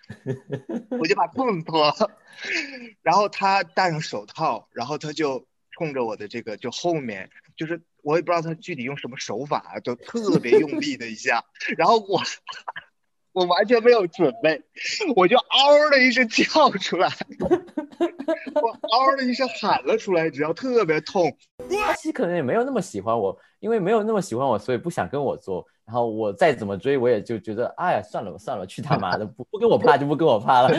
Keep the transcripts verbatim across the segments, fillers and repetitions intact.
我就把裤子脱了，然后他戴上手套，然后他就冲着我的这个就后面，就是我也不知道他具体用什么手法，就特别用力的一下，然后我我完全没有准备，我就嗷的一声叫出来，我嗷的一声喊了出来，你知道特别痛。 他其实可能也没有那么喜欢我，因为没有那么喜欢我，所以不想跟我做。然后我再怎么追，我也就觉得，哎呀，算了算了，去他妈的，不不跟我啪就不跟我啪了。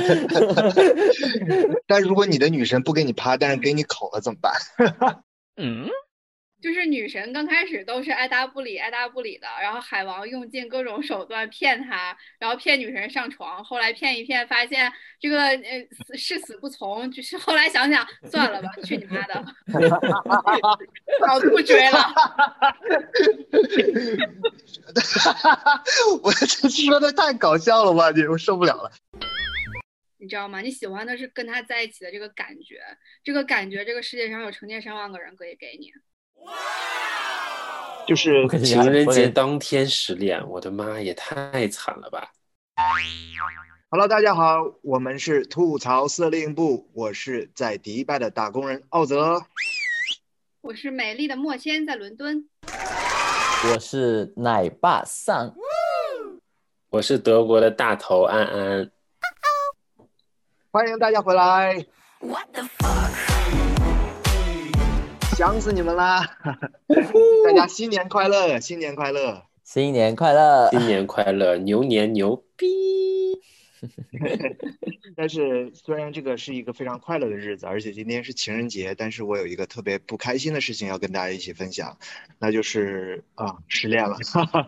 但如果你的女神不给你趴，但是给你口了怎么办？ 嗯， 就是女神刚开始都是爱答不理、爱答不理的，然后海王用尽各种手段骗她，然后骗女神上床，后来骗一骗，发现这个呃誓死不从，就是后来想想算了吧，去你妈的，老子不追了。 我这说的太搞笑了吧，你我受不了了。 你知道吗？你喜欢的是跟他在一起的这个感觉，这个感觉，这个世界上有成千上万个人可以给你。 就是情人节当天失恋，我的妈也太惨了吧。 Hello， 大家好，我们是吐槽司令部，我是在迪拜的打工人奥泽， 我是美丽的莫谦，在伦敦。 我是奶爸桑， 我是德国的大头安安。 欢迎大家回来。What the fuck？ 想死你们啦！大家新年快乐，新年快乐， 新年快乐， 新年快乐，牛年牛逼！ 但是虽然这个是一个非常快乐的日子，而且今天是情人节，但是我有一个特别不开心的事情要跟大家一起分享，那就是啊，失恋了。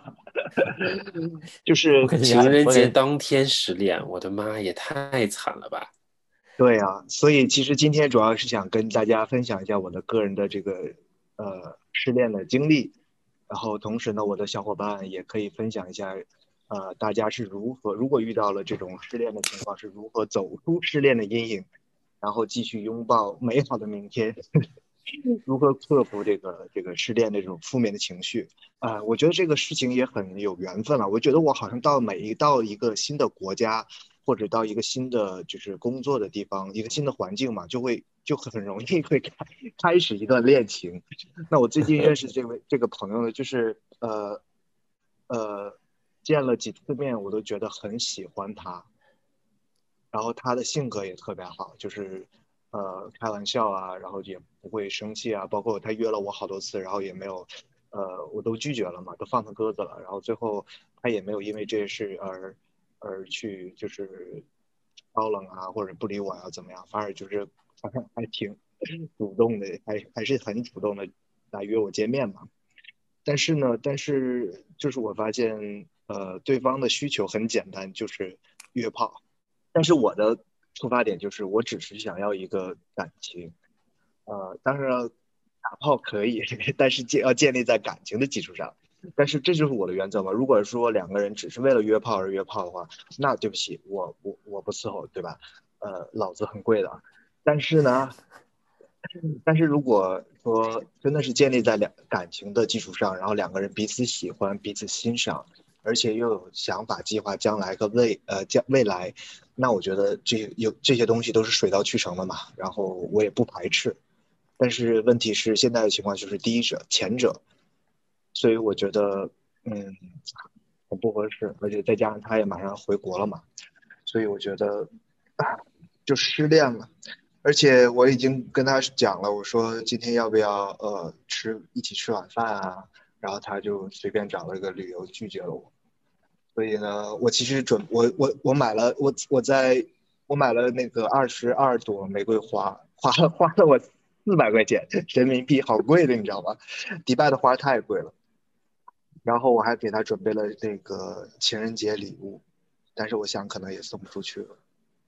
就是情人节当天失恋，我的妈也太惨了吧。 对啊，所以其实今天主要是想跟大家分享一下我的个人的这个呃失恋的经历，然后同时呢，我的小伙伴也可以分享一下，呃，大家是如何如果遇到了这种失恋的情况，是如何走出失恋的阴影，然后继续拥抱美好的明天，如何克服这个这个失恋的这种负面的情绪啊、呃？我觉得这个事情也很有缘分了。我觉得我好像到每一到一个新的国家。或者到一个新的就是工作的地方，一个新的环境嘛，就会就很容易会开开始一段恋情。那我最近认识这位这个朋友呢，就是呃呃见了几次面，我都觉得很喜欢他。然后他的性格也特别好，就是呃开玩笑啊，然后也不会生气啊，包括他约了我好多次，然后也没有呃我都拒绝了嘛，都放他鸽子了，然后最后他也没有因为这些事而。而去就是高冷啊，或者不理我啊，怎么样？反而就是好像还挺主动的，还还是很主动的来约我见面嘛。但是呢，但是就是我发现，呃，对方的需求很简单，就是约炮。但是我的出发点就是，我只是想要一个感情。呃，当然打炮可以，但是建要建立在感情的基础上。但是这就是我的原则嘛。如果说两个人只是为了约炮而约炮的话，那对不起，我我我不伺候，对吧？呃，老子很贵的。但是呢，但是如果说真的是建立在两感情的基础上，然后两个人彼此喜欢、彼此欣赏，而且又有想法、计划将来和未呃将未来，那我觉得这有这些东西都是水到渠成的嘛。然后我也不排斥。但是问题是，现在的情况就是第一者、前者。所以我觉得，嗯，很不合适，而且再加上他也马上要回国了嘛，所以我觉得就失恋了。而且我已经跟他讲了，我说今天要不要呃吃一起吃晚饭啊？然后他就随便找了一个理由拒绝了我。所以呢，我其实准我我我买了我我在我买了那个二十二朵玫瑰花，花了花了我四百块钱人民币，好贵的，你知道吗？迪拜的花太贵了。然后我还给他准备了那个情人节礼物，但是我想可能也送不出去了。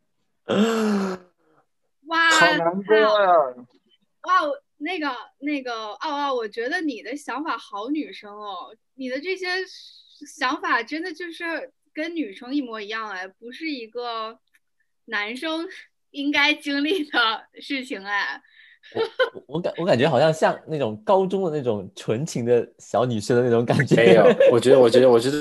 哇， 好难过呀！ 哇，那个那个奥奥，我觉得你的想法好女生哦，你的这些想法真的就是跟女生一模一样哎，不是一个男生应该经历的事情哎。 我我感我感觉好像像那种高中的那种纯情的小女生的那种感觉。 没有，我觉得我觉得我觉得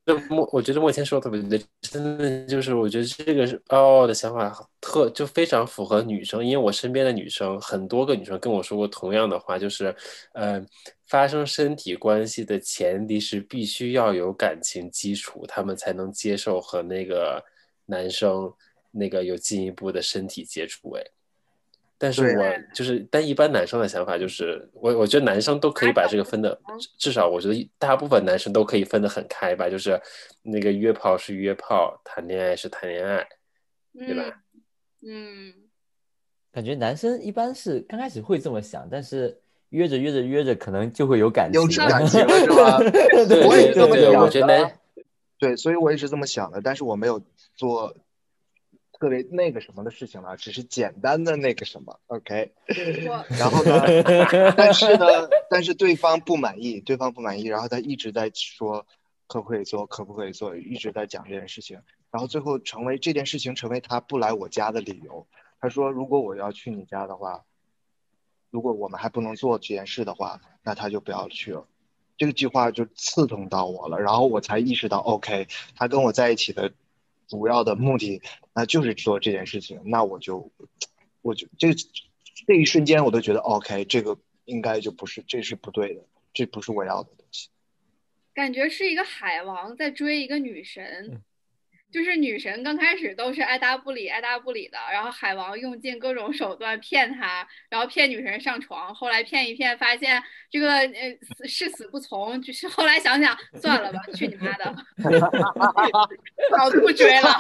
莫，我觉得莫谦说的特别对，真的就是我觉得这个是哦的想法特就非常符合女生，因为我身边的女生很多个女生跟我说过同样的话，就是呃，发生身体关系的前提是必须要有感情基础，他们才能接受和那个男生那个有进一步的身体接触。哎。但是对， 我就是，但一般男生的想法就是，我我觉得男生都可以把这个分的，至少我觉得大部分男生都可以分得很开吧，就是那个约炮是约炮，谈恋爱是谈恋爱，对吧？ 嗯， 感觉男生一般是刚开始会这么想，但是约着约着约着，可能就会有感有情了。 感情了是吧？ 对我也是这么对对， 想我觉得男的。对，所以我也是这么想的，但是我没有做特别那个什么的事情了，只是简单的那个什么 ，OK。 我然后呢，但是呢，但是对方不满意，对方不满意，然后他一直在说可不可以做，可不可以做，一直在讲这件事情，然后最后成为这件事情成为他不来我家的理由。他说，如果我要去你家的话，如果我们还不能做这件事的话，那他就不要去了。这个句话就刺痛到我了，然后我才意识到 ，OK，他跟我在一起的主要的目的，那就是做这件事情。那我就，我就这这一瞬间，我都觉得 OK，这个应该就不是，这是不对的，这不是我要的东西。 感觉是一个海王在追一个女神。就是女神刚开始都是爱答不理、爱答不理的，然后海王用尽各种手段骗她，然后骗女神上床，后来骗一骗，发现这个呃誓死不从，就是后来想想算了吧，去你妈的，老子不追了。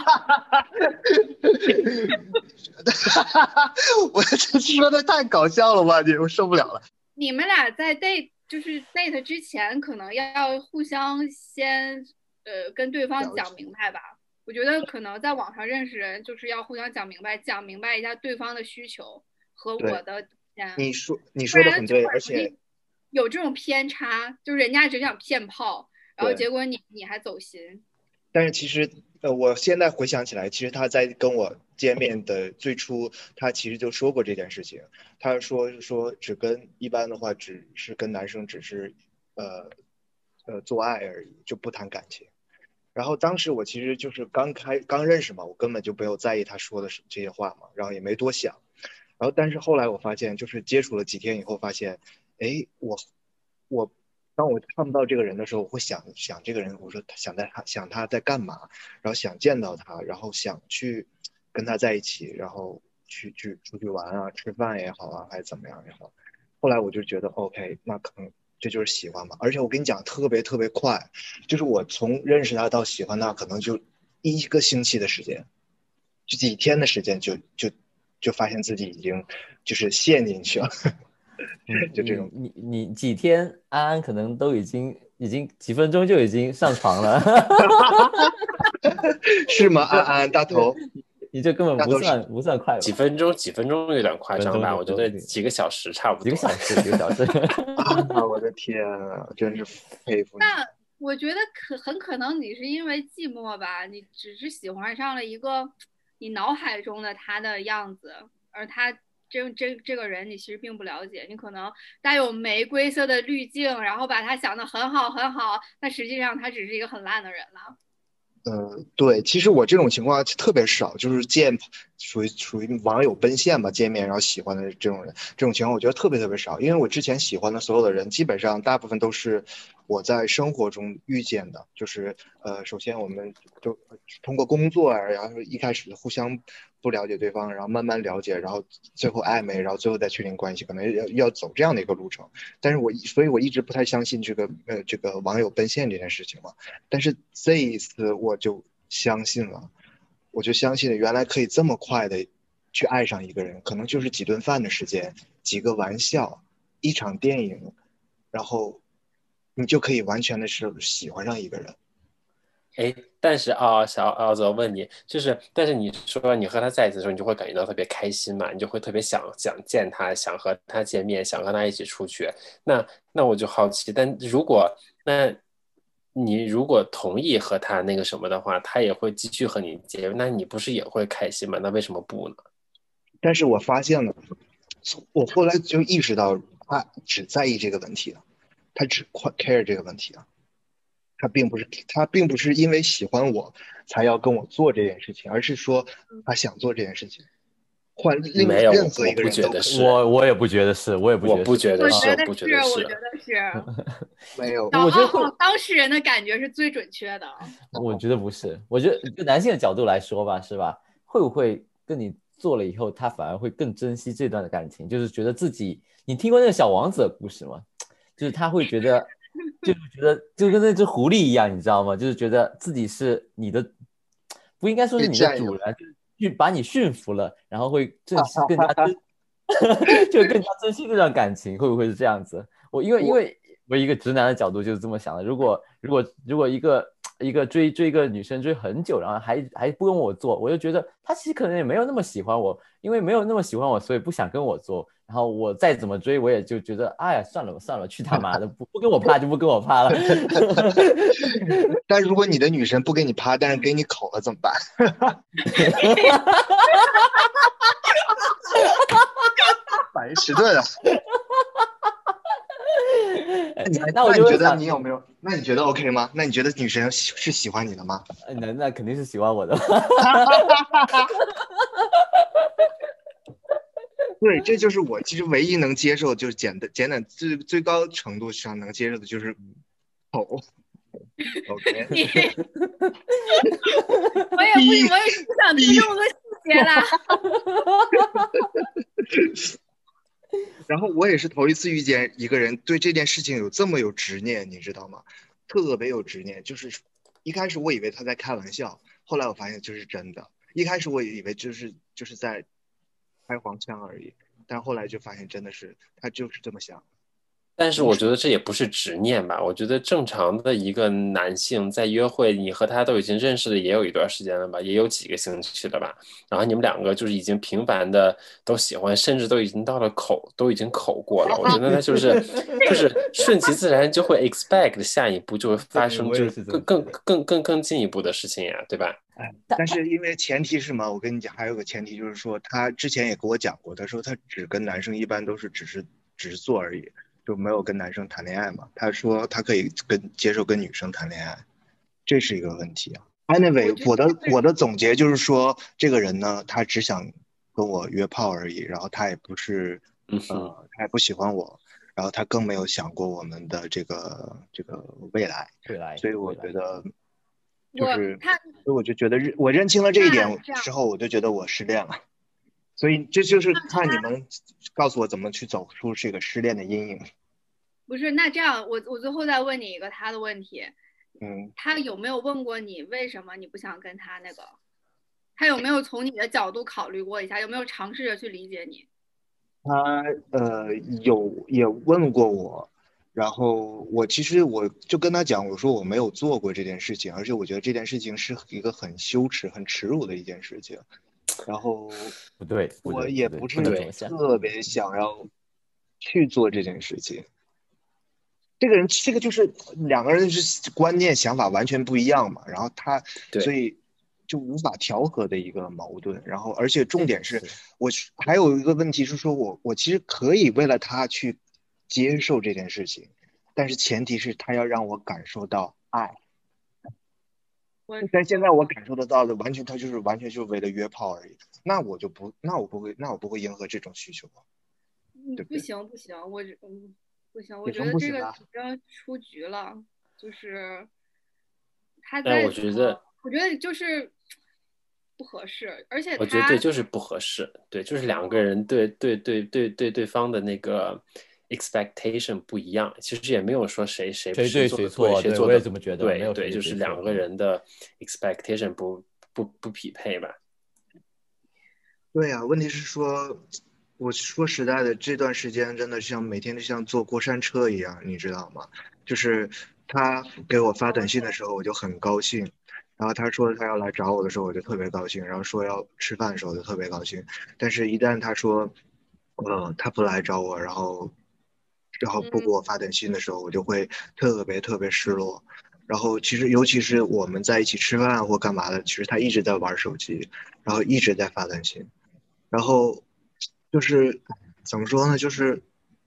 我这说的太搞笑了吧，你我受不了了。 你们俩在 date 就是 date 之前，可能要互相先呃跟对方讲明白吧。我觉得可能在网上认识人，就是要互相讲明白，讲明白一下对方的需求和我的你说你说的很对，而且有这种偏差，就是人家只想骗炮，然后结果你你还走心。 但是其实呃，我现在回想起来，其实他在跟我见面的最初，他其实就说过这件事情。他说说只跟一般的话，只是跟男生只是呃呃做爱而已，就不谈感情。然后当时我其实就是刚开刚认识嘛，我根本就没有在意他说的这些话嘛，然后也没多想。然后但是后来我发现，就是接触了几天以后，发现，哎，我我当我看不到这个人的时候，我会想想这个人，我说想在他想他在干嘛，然后想见到他，然后想去跟他在一起，然后去去出去玩啊，吃饭也好啊，还是怎么样也好。后来我就觉得 OK， 那可能这就是喜欢吧。而且我跟你讲，特别特别快，就是我从认识他到喜欢他，可能就一个星期的时间，就几天的时间就，就就就发现自己已经就是陷进去了。就这种， 你你几天，安安可能都已经已经几分钟就已经上床了。 是吗？安安大头。 你这根本不算不算快吧？ 几分钟，几分钟有点夸张吧？我觉得几个小时差不多。 几个小时，几个小时。 啊！我的天啊，真是佩服你。 那我觉得可很可能你是因为寂寞吧，你只是喜欢上了一个你脑海中的他的样子，而他这这这个人你其实并不了解，你可能带有玫瑰色的滤镜，然后把他想得很好很好，但实际上他只是一个很烂的人了。 呃，对，其实我这种情况特别少，就是见属于属于网友奔现吧，见面然后喜欢的这种人，这种情况我觉得特别特别少，因为我之前喜欢的所有的人，基本上大部分都是我在生活中遇见的，就是呃，首先我们就通过工作啊，然后一开始互相不了解对方，然后慢慢了解，然后最后暧昧，然后最后再确定关系，可能要要走这样的一个路程。但是我所以我一直不太相信这个呃这个网友奔现这件事情嘛，但是这一次我就相信了，我就相信了，原来可以这么快的去爱上一个人，可能就是几顿饭的时间，几个玩笑，一场电影，然后你就可以完全的是喜欢上一个人。 哎，但是啊、哦，小奥子，我问你，就是，但是你说你和他在一起的时候，你就会感觉到特别开心嘛，你就会特别想想见他，想和他见面，想和他一起出去。那那我就好奇，但如果那你如果同意和他那个什么的话，他也会继续和你见面，那你不是也会开心吗？那为什么不呢？ 但是我发现了，我后来就意识到，他只在意这个问题了，他只 care 这个问题了。 他并不是他并不是因为喜欢我才要跟我做这件事情，而是说他想做这件事情。换另没有， 任何我不一个人都可以。 觉得是， 我我也不觉得是，我也不觉我不得是。 我觉得是，我觉得是， 不觉得是。 我觉得是。 没有， 找我觉得会到当事人的感觉是最准确的。 我觉得不是，我觉得就男性的角度来说吧，是吧？会不会跟你做了以后，他反而会更珍惜这段的感情？就是觉得自己，你听过那个小王子的故事吗？就是他会觉得，就是觉得就跟那只狐狸一样，你知道吗？就是觉得自己是你的，不应该说是你的主人，就是去把你驯服了，然后会珍惜更加珍，就更加珍惜这段感情，会不会是这样子？我因为因为我一个直男的角度就是这么想的，如果如果如果一个一个追追一个女生追很久，然后还还不跟我做，我就觉得她其实可能也没有那么喜欢我，因为没有那么喜欢我，所以不想跟我做。然后我再怎么追，我也就觉得，哎呀，算了算了，去他妈的，不不跟我啪就不跟我啪了。 但如果你的女神不给你啪，但是给你口了怎么办？反迟钝啊！ 那我就那你觉得你有没有？那你觉得 OK 吗？那你觉得女神是喜欢你的吗？ 那那肯定是喜欢我的。 对，这就是我其实唯一能接受，就是简单简单最最高程度上能接受的就是口。OK， 我也不，我也不想听这么多细节了。 然后我也是头一次遇见一个人对这件事情有这么有执念，你知道吗？特别有执念，就是一开始我以为他在开玩笑，后来我发现就是真的。一开始我以为就是就是在开黄腔而已，但后来就发现真的是他就是这么想。 但是我觉得这也不是执念吧，我觉得正常的一个男性在约会，你和他都已经认识了也有一段时间了吧，也有几个星期了吧，然后你们两个就是已经频繁的都喜欢，甚至都已经到了口，都已经口过了，我觉得那就是就是顺其自然就会 expect 下一步就会发生就是更更更更更进一步的事情呀，对吧？ 哎，但是因为前提是嘛，我跟你讲，还有个前提就是说，他之前也跟我讲过，他说他只跟男生一般都是只是只是做而已。就没有跟男生谈恋爱嘛？他说他可以跟接受跟女生谈恋爱，这是一个问题啊。Anyway， 我的我的总结就是说，这个人呢，他只想跟我约炮而已，然后他也不是呃，他也不喜欢我，然后他更没有想过我们的这个这个未来。 未来， 所以我觉得就是，所以我就觉得我认清了这一点之后，我就觉得我失恋了。所以这就是看你们告诉我怎么去走出这个失恋的阴影。 不是，那这样我我最后再问你一个他的问题， 嗯， 他有没有问过你为什么你不想跟他那个？他有没有从你的角度考虑过一下？有没有尝试着去理解你？ 他呃有也问过我，然后我其实我就跟他讲，我说我没有做过这件事情，而且我觉得这件事情是一个很羞耻、很耻辱的一件事情。然后不对， 我也不是特别想要去做这件事情。这个人，这个就是两个人是观念想法完全不一样嘛，然后他所以就无法调和的一个矛盾。然后而且重点是我还有一个问题是说我我其实可以为了他去接受这件事情，但是前提是他要让我感受到爱。但现在我感受得到的完全他就是完全就是为了约炮而已，那我就不那我不会那我不会迎合这种需求，对不对？ 不行不行，我嗯不行，我觉得这个已经出局了，就是他在我觉得我觉得就是不合适，而且我觉得对就是不合适，对就是两个人对对对对对对方的那个expectation 不一样，其实也没有说谁谁谁对谁错， 谁做的，我也这么觉得。 对对，就是两个人的 expectation 不不不匹配吧。 对啊，问题是说，我说实在的，这段时间真的像每天就像坐过山车一样，你知道吗？就是他给我发短信的时候，我就很高兴。然后他说他要来找我的时候，我就特别高兴。然后说要吃饭的时候，我就特别高兴。但是，一旦他说，呃，他不来找我，然后，然后不给我发短信的时候，我就会特别特别失落。然后，其实尤其是我们在一起吃饭或干嘛的，其实他一直在玩手机，然后一直在发短信。然后，就是怎么说呢？就是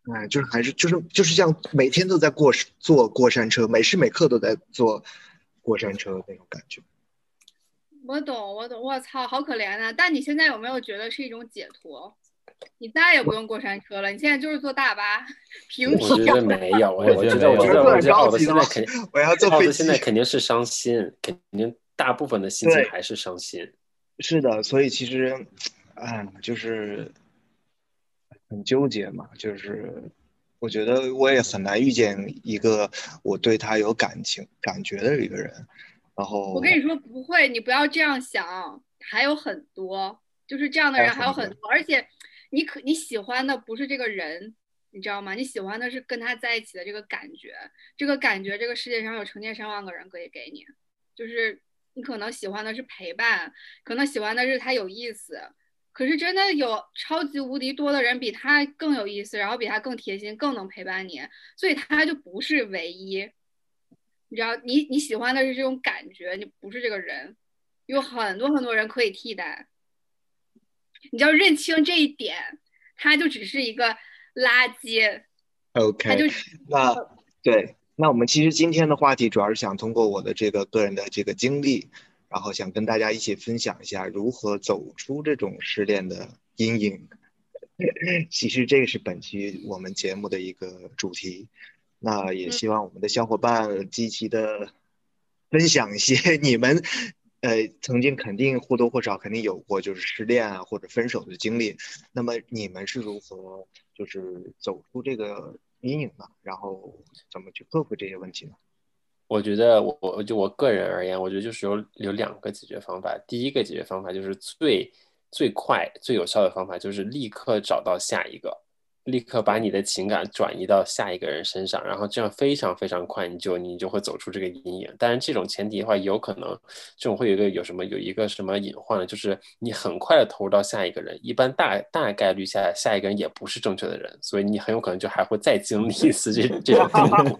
哎，就是还是就是就是像每天都在过坐过山车，每时每刻都在坐过山车那种感觉。 我懂，我懂，我操，好可怜啊！但你现在有没有觉得是一种解脱？你再也不用过山车了，你现在就是坐大巴，平我觉得没有， 我也我觉觉得没有得我觉得我觉得奥德现在我肯定， 我要坐飞机。 奥德现在肯定是伤心，肯定大部分的心情还是伤心。 是的，所以其实，哎，就是很纠结嘛，就是我觉得我也很难遇见一个我对他有感情感觉的一个人。然后我跟你说不会，你不要这样想，还有很多，就是这样的人还有很多，而且你可你喜欢的不是这个人，你知道吗？你喜欢的是跟他在一起的这个感觉，这个感觉这个世界上有成千上万个人可以给你，就是你可能喜欢的是陪伴，可能喜欢的是他有意思，可是真的有超级无敌多的人比他更有意思，然后比他更贴心，更能陪伴你，所以他就不是唯一。你知道，你你喜欢的是这种感觉，你不是这个人，有很多很多人可以替代。你就要认清这一点，他就只是一个垃圾。 OK， 他就那对，那我们其实今天的话题主要是想通过我的这个个人的这个经历，然后想跟大家一起分享一下如何走出这种失恋的阴影。其实这个是本期我们节目的一个主题。那也希望我们的小伙伴积极的分享一些你们呃曾经肯定或多或少肯定有过就是失恋啊或者分手的经历，那么你们是如何就是走出这个阴影呢？然后怎么去克服这些问题呢？ 我觉得我我就我个人而言，我觉得就是有有两个解决方法。第一个解决方法就是最最快最有效的方法，就是立刻找到下一个。立刻把你的情感转移到下一个人身上，然后这样非常非常快，你就你就会走出这个阴影。但是这种前提的话，有可能这种会有一个有什么有一个什么隐患呢？就是你很快的投入到下一个人，一般大大概率下下一个人也不是正确的人，所以你很有可能就还会再经历一次这这种痛苦。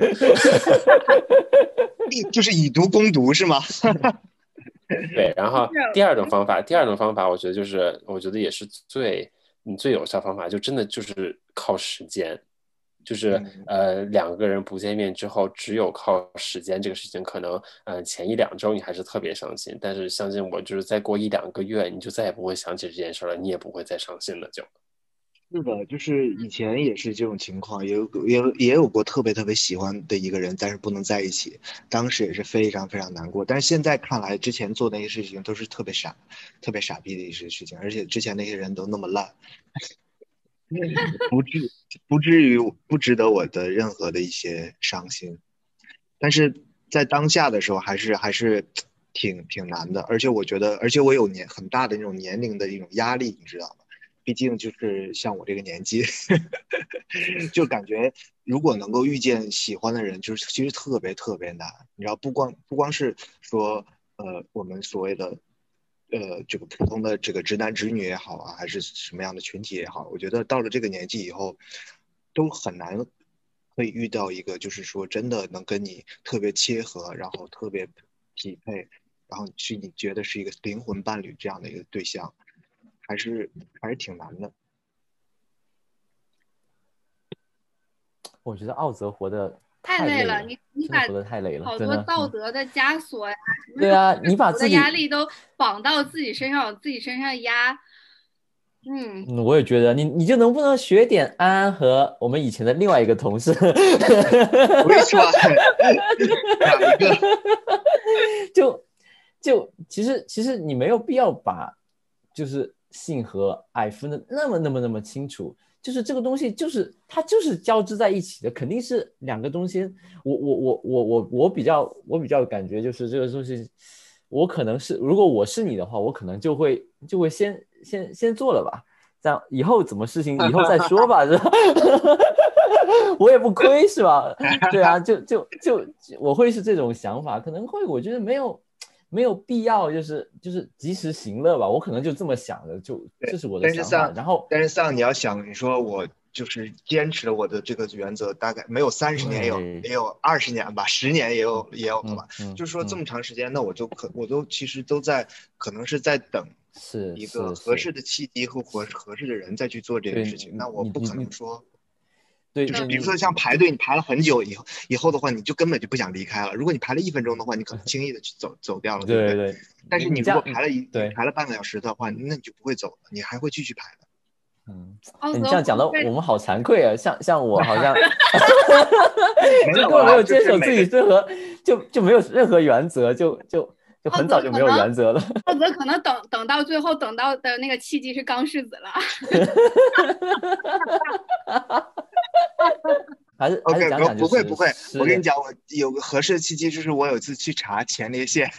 就是以毒攻毒是吗？ 对，然后第二种方法，第二种方法，我觉得就是我觉得也是最。你最有效方法就真的就是靠时间，就是呃两个人不见面之后，只有靠时间这个事情，可能呃前一两周你还是特别伤心，但是相信我，就是再过一两个月，你就再也不会想起这件事了，你也不会再伤心了就。 是的，就是以前也是这种情况，也有也有也有过特别特别喜欢的一个人，但是不能在一起，当时也是非常非常难过。但是现在看来，之前做那些事情都是特别傻、特别傻逼的一些事情，而且之前那些人都那么烂，不至不至于不值得我的任何的一些伤心。但是在当下的时候，还是还是挺挺难的，而且我觉得，而且我有年很大的那种年龄的一种压力，你知道吗？毕竟就是像我这个年纪就感觉如果能够遇见喜欢的人，就是其实特别特别难，你知道，不光不光是说呃我们所谓的呃这个普通的这个直男直女也好啊，还是什么样的群体也好，我觉得到了这个年纪以后都很难可以遇到一个就是说真的能跟你特别切合，然后特别匹配，然后是你觉得是一个灵魂伴侣这样的一个对象，还是还是挺难的。 我觉得奥泽活得太累了，你你把活得太累了， 好多道德的枷锁呀， 对啊，你把自己的压力都绑到自己身上，往自己身上压。嗯， 我也觉得你你就能不能学点安安和我们以前的另外一个同事 ？Which one？ 哪一个？ 就就其实其实你没有必要把就是性和爱分的那么那么那么清楚，就是这个东西就是它就是交织在一起的，肯定是两个东西。我我我我我我比较我比较感觉就是这个东西，我可能是如果我是你的话，我可能就会就会先先先做了吧，这样以后怎么事情以后再说吧，是吧？我也不亏是吧？对啊，就就就我会是这种想法，可能会我觉得没有。没有必要，就是就是及时行乐吧，我可能就这么想的，就这是我的想法。然后， 但是丧，你要想，你说我就是坚持了我的这个原则，大概没有三十年，也有也有二十年吧，十年也有也有吧。嗯嗯、就是说这么长时间，嗯、那我就可我都其实都在，可能是在等是一个合适的契机和合合适的人再去做这件事情。那我不可能说。 对， 就是对你比如说像排队，你排了很久以后以后的话，你就根本就不想离开了。如果你排了一分钟的话，你可能轻易的去走走掉了，对不对？ 对对， 但是你如你这样果排了一对排了半个小时的话，那你就不会走了，你还会继续排的。 嗯， 奥你这样讲到泽会我们好惭愧啊，像像我好像没有就根本没啊， 有坚守就是每个自己任何就就没有任何原则，就就就奥很早就没有泽可能原则了。 奥泽可能等等到最后等到的那个契机是钢柿子了。 还是还是 OK， 讲讲就是不不会不会， 失恋我跟你讲，我有个合适的契机，就是我有一次去查前列腺，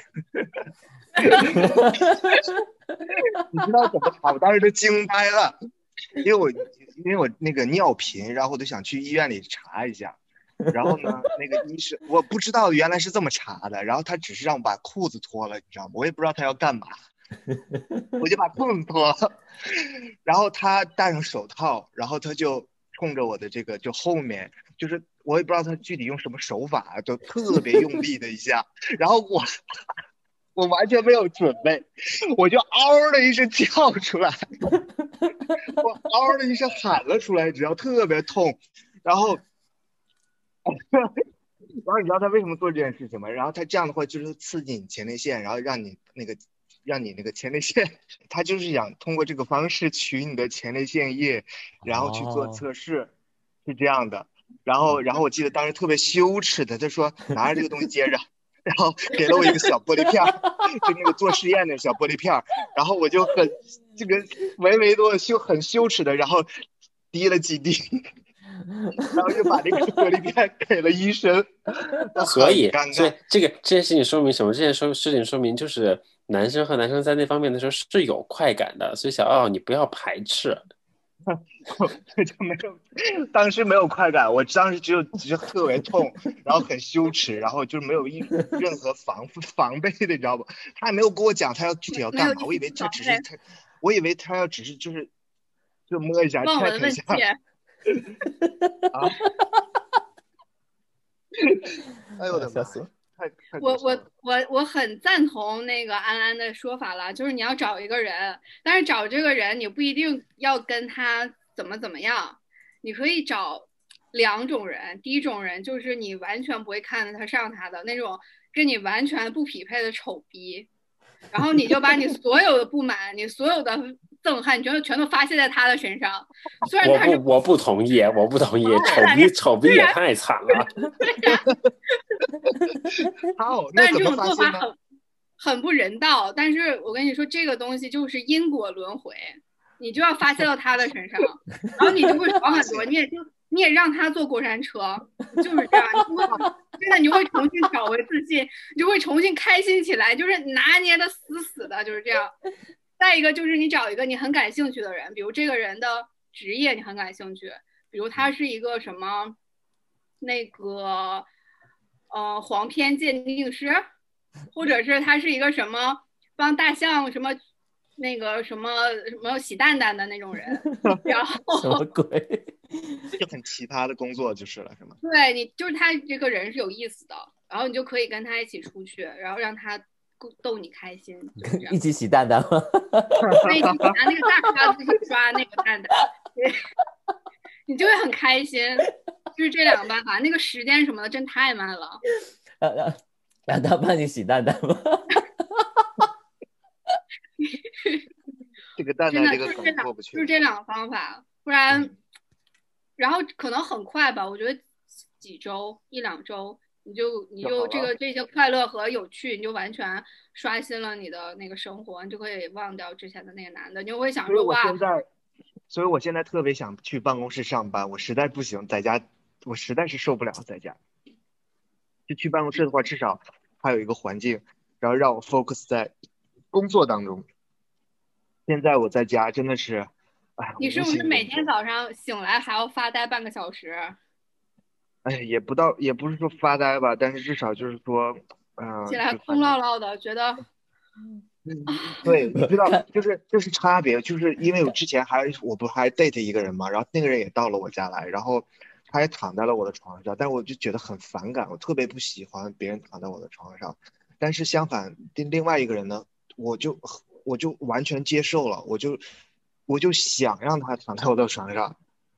你知道怎么查？我当时都惊呆了，因为我因为我那个尿频，然后我就想去医院里查一下，然后呢，那个医生我不知道原来是这么查的，然后他只是让我把裤子脱了，你知道吗？我也不知道他要干嘛，我就把裤子脱了，然后他戴上手套，然后他就冲着我的这个就后面，就是我也不知道他具体用什么手法，就特别用力的一下，然后我我完全没有准备，我就嗷的一声叫出来，我嗷的一声喊了出来，只要特别痛，然后。然后你知道他为什么做这件事情吗？然后他这样的话就是刺激你前列腺，然后让你那个让你那个前列腺，他就是想通过这个方式取你的前列腺液，然后去做测试，是这样的。然后然后我记得当时特别羞耻的，他说拿着这个东西接着，然后给了我一个小玻璃片，就那个做实验的小玻璃片，然后我就很这个唯唯诺羞很羞耻的，然后滴了几滴。然后就把这个玻璃片给了医生， 所以， 尴所以尬。 这个这件事情说明什么？这件事事情说明就是男生和男生在那方面的时候是有快感的，所以小奥你不要排斥。 就没有，当时没有快感，我当时只有只是特别痛，然后很羞耻，然后就没有一任何防防备的，你知道不？他也没有跟我讲他要具体要干嘛，我以为他只是他，我以为他要只是就是就摸一下望闻 check 一下。啊！哎呦我的妈！太太我我我我很赞同那个安安的说法了，就是你要找一个人，但是找这个人你不一定要跟他怎么怎么样，你可以找两种人。第一种人就是你完全不会看得上他的那种，跟你完全不匹配的丑逼，然后你就把你所有的不满，你所有的憎恨，你全都全都发泄在他的身上。虽然他是我不我不同意，我不同意，丑逼丑逼也太惨了。 好， 但是这那怎么种做法发现呢？ 很很不人道。但是我跟你说，这个东西就是因果轮回，你就要发泄到他的身上，然后你就会爽很多。你也就你也让他坐过山车，就是这样，你就会真的你就会重新找回自信，你就会重新开心起来，就是拿捏的死死的，就是这样。再一个就是你找一个你很感兴趣的人，比如这个人的职业你很感兴趣，比如他是一个什么那个呃黄片鉴定师，或者是他是一个什么帮大象什么那个什么什么洗蛋蛋的那种人，然后什么鬼？ 就很奇葩的工作就是了，是吗？ 对，你就是他这个人是有意思的，然后你就可以跟他一起出去，然后让他逗你开心，就是这样一起洗蛋蛋吗？ 那你拿那个大刷子去刷那个蛋蛋，你就会很开心。就是这两个办法，那个时间什么的真太慢了。 让让让他帮你洗蛋蛋吗？ 这个蛋真的蛋这个就是这两， 梗过不去。 就是这两个方法，不然， 嗯、 然后可能很快吧，我觉得几周一两周。你就你就这个这些快乐和有趣，你就完全刷新了你的那个生活，你就可以忘掉之前的那个男的，你就会想说哇。 所以我现在，所以我现在特别想去办公室上班，我实在不行，在家我实在是受不了在家。就去办公室的话，至少还有一个环境，然后让我 focus 在工作当中。现在我在家真的是，哎， 你是不是每天早上醒来还要发呆半个小时？ 哎，也不到，也不是说发呆吧，但是至少就是说，嗯、呃， 起来空落落的，觉得， 嗯，对，你知道，就是就是差别，就是因为我之前还我不还 date 一个人嘛，然后那个人也到了我家来，然后他也躺在了我的床上，但是我就觉得很反感，我特别不喜欢别人躺在我的床上，但是相反，另另外一个人呢，我就我就完全接受了，我就我就想让他躺在我的床上。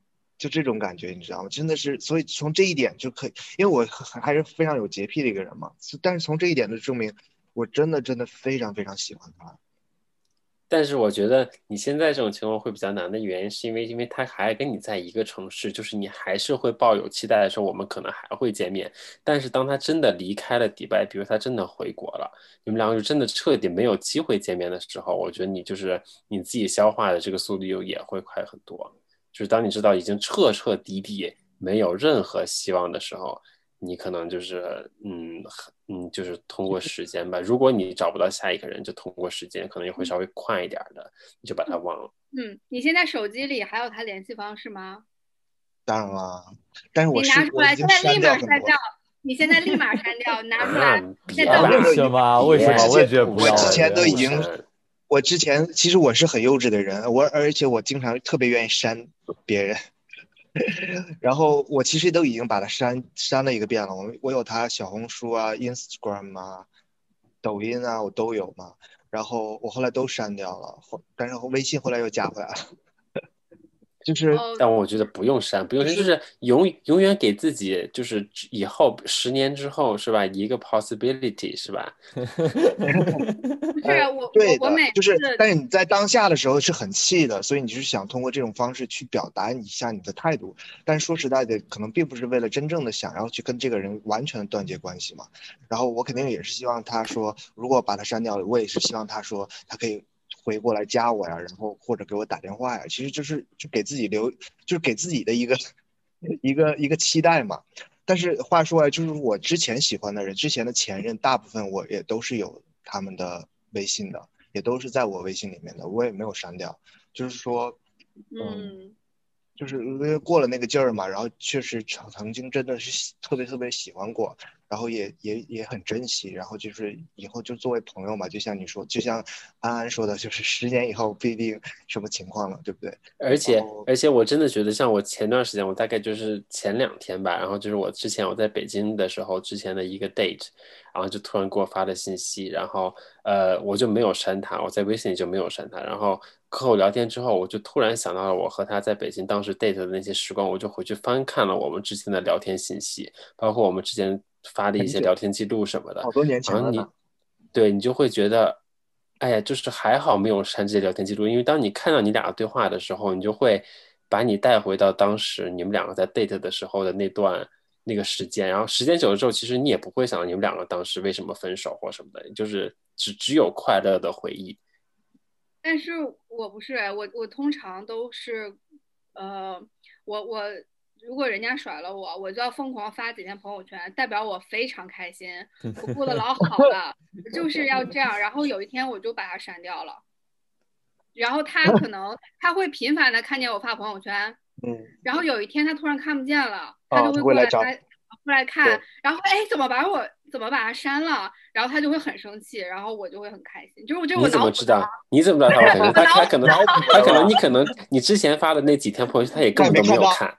就这种感觉，你知道吗？真的是，所以从这一点就可以，因为我还是非常有洁癖的一个人嘛，但是从这一点就证明我真的真的非常非常喜欢他。 但是我觉得你现在这种情况会比较难的原因，是因为因为他还跟你在一个城市，就是你还是会抱有期待的时候，我们可能还会见面。但是当他真的离开了迪拜，比如他真的回国了，你们两个就真的彻底没有机会见面的时候，我觉得你就是你自己消化的这个速度也会快很多。就是当你知道已经彻彻底底没有任何希望的时候，你可能就是嗯嗯，就是通过时间吧。如果你找不到下一个人，就通过时间，可能也会稍微快一点的，你就把他忘了。 嗯，你现在手机里还有他联系方式吗？ 当然了，但是我你拿出来，现在立马删掉。你现在立马删掉，拿出来。现在为什么？为什么？我也觉得不要。 我之前都已经，我之前其实我是很幼稚的人，我而且我经常特别愿意删别人。然后我其实都已经把它删删了一个遍了，我我有他小红书啊、Instagram 啊、抖音啊，我都有嘛。然后我后来都删掉了，但是微信后来又加回来了。就是， 但我觉得不用删，不用删，就是永永远给自己，就是以后十年之后是吧，一个 possibility 是吧？ 不是我， 对的， 我每就是，但是你在当下的时候是很气的，所以你就是想通过这种方式去表达一下你的态度。但是说实在的，可能并不是为了真正的想要去跟这个人完全断绝关系嘛。然后我肯定也是希望他说，如果把他删掉了，我也是希望他说他可以回过来加我呀，然后或者给我打电话呀，其实就是就给自己留，就是给自己的一个一个一个期待嘛。但是话说来，就是我之前喜欢的人，之前的前任，大部分我也都是有他们的微信的，也都是在我微信里面的，我也没有删掉。就是说，嗯，嗯就是因为过了那个劲儿嘛，然后确实曾经真的是特别特别喜欢过。然后也也也很珍惜，然后就是以后就作为朋友嘛，就像你说，就像安安说的，就是十年以后不一定什么情况了，对不对？ 而且而且我真的觉得，像我前段时间，我大概就是前两天吧，然后就是我之前我在北京的时候，之前的一个 date， 然后就突然给我发了信息，然后呃我就没有删他，我在微信里就没有删他，然后课后聊天之后，我就突然想到了我和他在北京当时 date 的那些时光，我就回去翻看了我们之前的聊天信息，包括我们之前发的一些聊天记录什么的， 好多年前了呢。 对，你就会觉得，哎呀，就是还好没有删这些聊天记录，因为当你看到你俩对话的时候，你就会把你带回到当时你们两个在 date 的时候的那段那个时间，然后时间久了之后，其实你也不会想到你们两个当时为什么分手或什么的，就是只只有快乐的回忆。 但是我不是，我我通常都是，呃，我我。如果人家甩了我，我就要疯狂发几天朋友圈，代表我非常开心，我过得老好了，就是要这样。然后有一天我就把他删掉了，然后他可能他会频繁的看见我发朋友圈， 嗯， 然后有一天他突然看不见了，他就会过来找过来看，然后哎怎么把我怎么把他删了，然后他就会很生气，然后我就会很开心。就是我这我你怎么知道？你怎么知道他会很生气？他他可能他可能你可能你之前发的那几天朋友圈他也根本都没有看。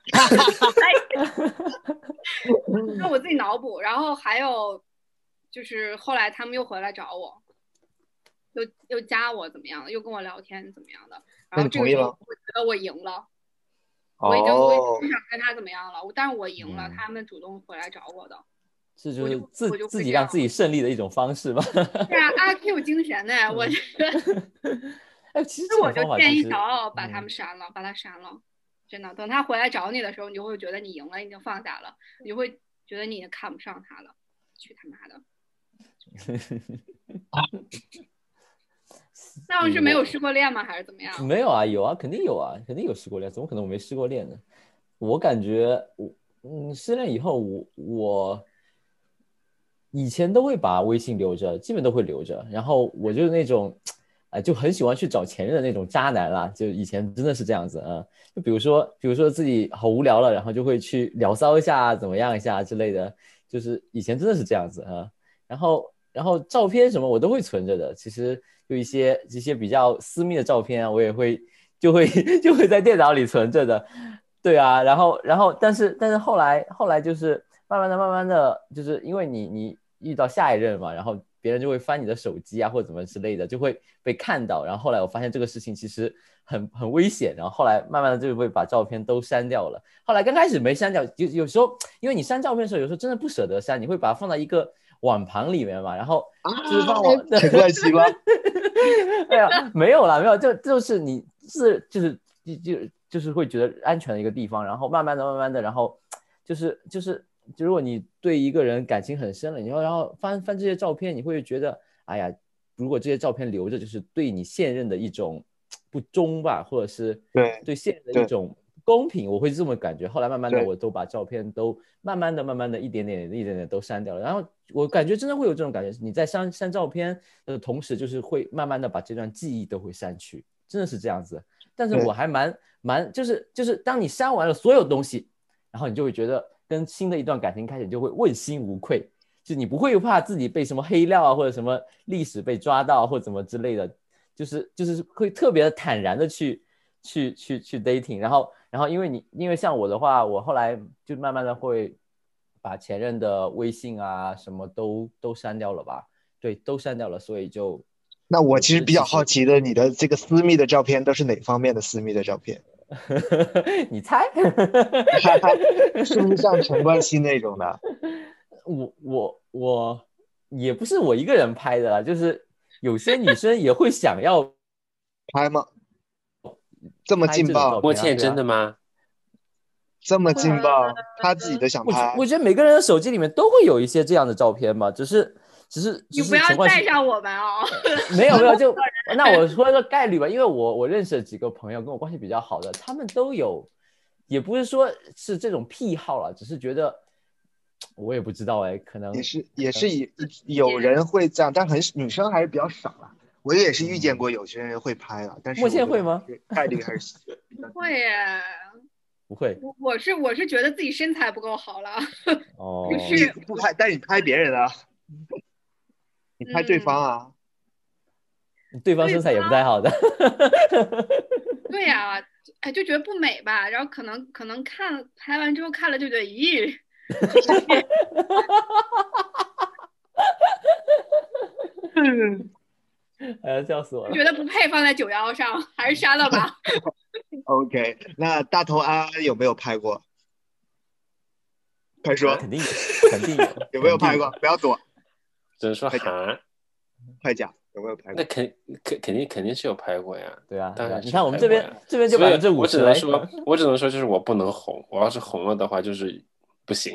那我自己脑补，然后还有就是后来他们又回来找我，又又加我怎么样的，又跟我聊天怎么样的，然后这个时候我觉得我赢了。我已经我已经不想跟他怎么样了，但是我赢了，嗯、他们主动回来找我的， 这就是自就自己让自己胜利的一种方式吧。 对啊，阿 Q 精神呢，我觉得。 哎，其实我就建议小奥把他们删了，嗯、把他删了，真的。等他回来找你的时候，你就会觉得你赢了，已经放下了，你就会觉得你也看不上他了，去他妈的！那我是没有失过恋吗？还是怎么样？ 没有啊，有啊，肯定有啊，肯定有失过恋，怎么可能我没失过恋呢？我感觉我嗯，失恋以后我我以前都会把微信留着，基本都会留着，然后我就是那种哎、呃、就很喜欢去找前任的那种渣男啦，就以前真的是这样子啊、嗯，就比如说比如说自己好无聊了，然后就会去聊骚一下，怎么样一下之类的，就是以前真的是这样子啊、嗯，然后然后照片什么我都会存着的，其实有一些一些比较私密的照片啊，我也会就会就会在电脑里存着的，对啊，然后然后但是但是后来后来就是慢慢的慢慢的就是因为你你遇到下一任嘛，然后别人就会翻你的手机啊或者怎么之类的，就会被看到。然后后来我发现这个事情其实很很危险，然后后来慢慢的就会把照片都删掉了。后来刚开始没删掉，有有时候因为你删照片的时候有时候真的不舍得删，你会把它放到一一个碗盘里面嘛，然后就是放我陈冠希吗？ 哎呀，没有啦，没有，就就是你是就是就就是会觉得安全的一个地方，然后慢慢的慢慢的，然后就是就是就如果你对一个人感情很深了，你要然后翻翻这些照片，你会觉得哎呀，如果这些照片留着，就是对你现任的一种不忠吧，或者是对对现任的一种公平，我会这么感觉。后来慢慢的， 对我都把照片都慢慢的、慢慢的、一点点、一点点都删掉了。然后我感觉真的会有这种感觉，你在删删照片的同时，就是会慢慢的把这段记忆都会删去，真的是这样子。但是我还蛮蛮就是就是当你删完了所有东西，然后你就会觉得跟新的一段感情开始，就会问心无愧，就你不会怕自己被什么黑料啊，或者什么历史被抓到或者怎么之类的。就是就是会特别的坦然的去去去去 dating， 然后然后因为你因为像我的话，我后来就慢慢的会把前任的微信啊什么都都删掉了吧，对，都删掉了，所以就那我其实比较好奇的，你的这个私密的照片都是哪方面的私密的照片？ 你猜？ 是不是像陈冠希那种的？ 我我我也不是我一个人拍的啦，就是有些女生也会想要拍吗？这么劲爆？ 默契真的吗？ 这么劲爆，他自己都想拍。 我觉得每个人的手机里面都会有一些这样的照片嘛，只是只是你不要带上我们哦。 没有没有，就那我说一个概率吧，因为我我认识了几个朋友，跟我关系比较好的，他们都有，也不是说是这种癖好了，只是觉得我也不知道哎，可能也是也是有人会这样，但很女生还是比较少了。我也是遇见过有些人会拍了，但是默契会吗？ 概率还是不会耶。 不会， 我我是我是觉得自己身材不够好了。 哦， 就是不拍，但你拍别人啊，你拍对方啊， 嗯、对方身材也不太好的。 对呀、啊，哎，就觉得不美吧，然后可能可能看拍完之后看了就觉得，咦， 嗯， 哎呀，笑死我了！ 觉得不配放在九幺上，还是删了吧。 OK， 那大头安安有没有拍过？快说， 肯定有，肯定有。 有没有拍过？不要躲， 只能说哈， 快讲，有没有拍过？ 那肯肯肯定肯定是有拍过呀。 对啊， 当然你看我们这边这边就百分之五十。 我只能说，我只能说就是我不能红，我要是红了的话就是不行。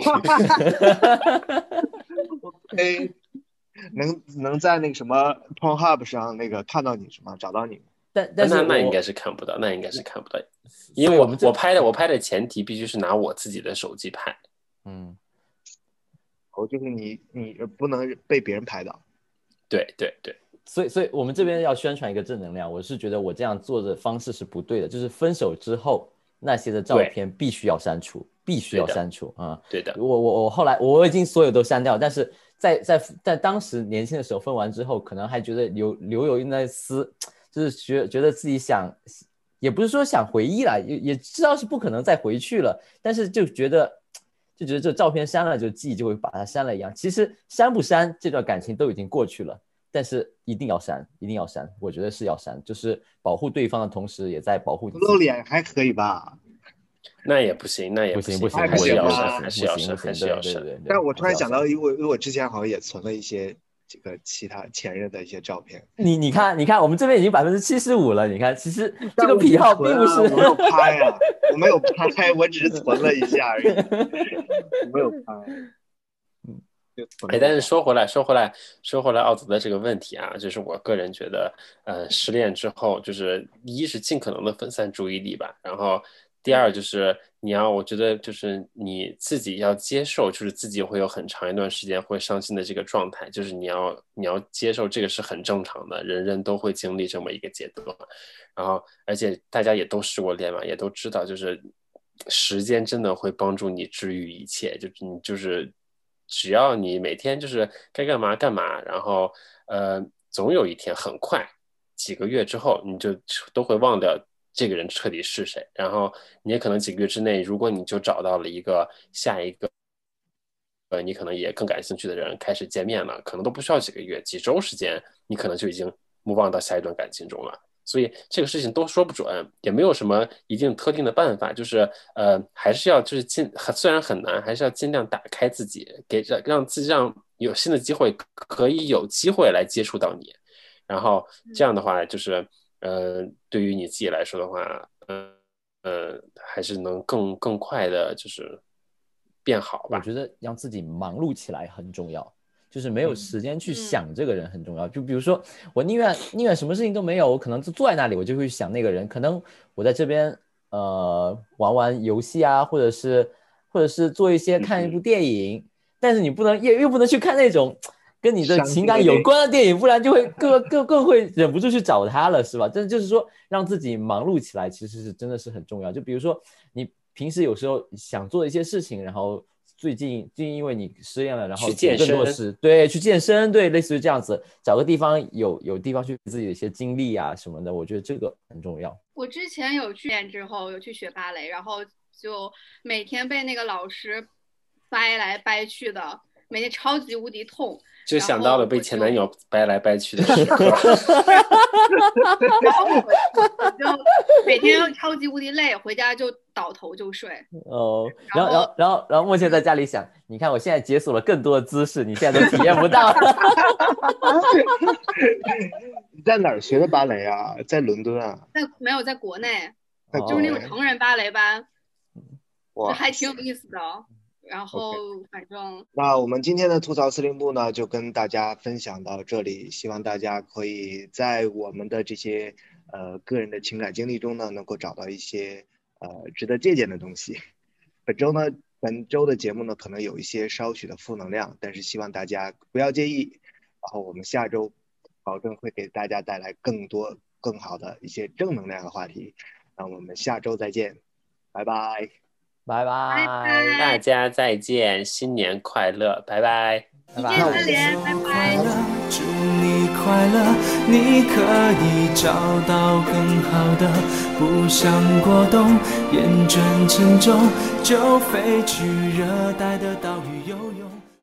OK， 能能在那个什么 Pornhub 上那个看到你是吗？找到你？ 但但是那那应该是看不到，那应该是看不到，因为我我拍的我拍的前提必须是拿我自己的手机拍。 嗯， 哦，就是你你不能被别人拍到。 对对对， 所以所以我们这边要宣传一个正能量，我是觉得我这样做的方式是不对的，就是分手之后那些的照片必须要删除，必须要删除啊。 对的， 我我我后来我已经所有都删掉，但是在在在当时年轻的时候分完之后，可能还觉得留留有那丝，就是觉觉得自己想，也不是说想回忆了，也也知道是不可能再回去了，但是就觉得。就觉得这照片删了，就记忆就会把它删了一样。其实删不删，这段感情都已经过去了，但是一定要删，一定要删。我觉得是要删，就是保护对方的同时，也在保护你自己。 露脸还可以吧？ 那也不行，那也不行， 不行， 还是要删， 还是要删，还是要删。 但是我突然想到，因为因为我之前好像也存了一些这个其他前任的一些照片。 你你看，你看，我们这边已经百分之七十五了。你看，其实这个癖好并不是我没有拍啊，我没有拍，我只是存了一下而已，我没有拍。 哎，但是说回来，说回来，说回来，奥子的这个问题啊，就是我个人觉得，呃，失恋之后，就是一是尽可能的分散注意力吧，然后第二就是你要，我觉得就是你自己要接受，就是自己会有很长一段时间会伤心的这个状态，就是你要你要接受这个是很正常的，人人都会经历这么一个阶段，然后而且大家也都失过恋嘛，也都知道，就是时间真的会帮助你治愈一切，就是你就是。只要你每天就是该干嘛干嘛，然后呃，总有一天很快几个月之后，你就都会忘掉这个人彻底是谁。然后你也可能几个月之内，如果你就找到了一个下一个呃你可能也更感兴趣的人开始见面了，可能都不需要几个月几周时间，你可能就已经 move on 到下一段感情中了。所以这个事情都说不准，也没有什么一定特定的办法，就是呃，还是要就是尽，虽然很难，还是要尽量打开自己，给让自己让有新的机会，可以有机会来接触到你，然后这样的话，就是呃，对于你自己来说的话，呃呃，还是能更更快的，就是变好吧。 我觉得让自己忙碌起来很重要。就是没有时间去想这个人很重要，嗯、就比如说我宁愿宁愿什么事情都没有，我可能就坐在那里，我就会想那个人。可能我在这边呃玩玩游戏啊，或者是或者是做一些看一部电影，嗯、但是你不能又又不能去看那种跟你的情感有关的电影，不然就会更更更会忍不住去找他了，是吧？这就是说让自己忙碌起来，其实是真的是很重要。就比如说你平时有时候想做一些事情，然后。最近就因为你失恋了，然后去健身， 更多是对去健身，对，类似于这样子，找个地方有有地方去自己的一些经历啊什么的，我觉得这个很重要。 我之前有去练之后有去学芭蕾，然后就每天被那个老师掰来掰去的，每天超级无敌痛， 就想到了被前男友掰来掰去的时刻。 然后我就每天超级无敌累，回家就倒头就睡。 哦，然后然后然后然后目前在家里想，你看我现在解锁了更多的姿势，你现在都体验不到。 你在哪儿学的芭蕾啊？在伦敦啊？ 在没有，在国内， 哦、 就是那种成人芭蕾班， 哇， 还挺有意思的。然后反正、 okay. 那我们今天的吐槽司令部呢，就跟大家分享到这里，希望大家可以在我们的这些呃个人的情感经历中呢，能够找到一些呃值得借鉴的东西。本周呢，本周的节目呢，可能有一些稍许的负能量，但是希望大家不要介意。然后我们下周保证会给大家带来更多更好的一些正能量的话题。那我们下周再见，拜拜。 拜拜， 大家再见，新年快乐，拜拜， 拜拜，一键三连，拜拜。 祝你快乐，你可以找到更好的，不想过冬，厌倦沉重，就飞去热带的岛屿游泳。